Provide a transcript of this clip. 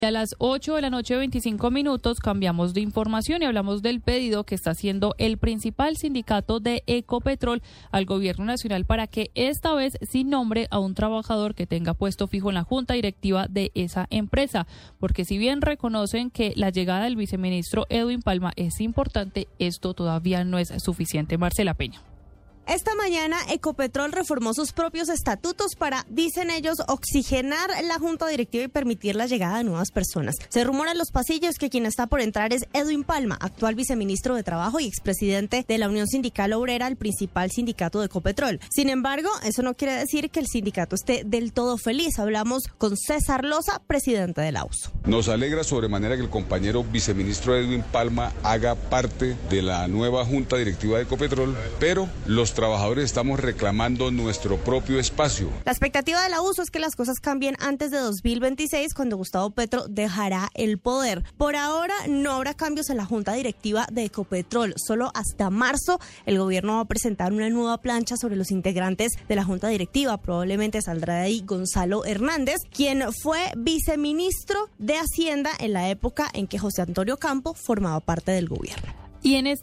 A las 8 de la noche, 25 minutos, cambiamos de información y hablamos del pedido que está haciendo el principal sindicato de Ecopetrol al gobierno nacional para que esta vez sí nombre a un trabajador que tenga puesto fijo en la junta directiva de esa empresa. Porque si bien reconocen que la llegada del viceministro Edwin Palma es importante, esto todavía no es suficiente. Marcela Peña. Esta mañana Ecopetrol reformó sus propios estatutos para, dicen ellos, oxigenar la junta directiva y permitir la llegada de nuevas personas. Se rumora en los pasillos que quien está por entrar es Edwin Palma, actual viceministro de Trabajo y expresidente de la Unión Sindical Obrera, el principal sindicato de Ecopetrol. Sin embargo, eso no quiere decir que el sindicato esté del todo feliz. Hablamos con César Loza, presidente de la USO. Nos alegra sobremanera que el compañero viceministro Edwin Palma haga parte de la nueva junta directiva de Ecopetrol, pero los trabajadores estamos reclamando nuestro propio espacio. La expectativa de la USO es que las cosas cambien antes de 2026, cuando Gustavo Petro dejará el poder. Por ahora no habrá cambios en la junta directiva de Ecopetrol. Solo hasta marzo el gobierno va a presentar una nueva plancha sobre los integrantes de la junta directiva. Probablemente saldrá de ahí Gonzalo Hernández, quien fue viceministro de Hacienda en la época en que José Antonio Campo formaba parte del gobierno. Y en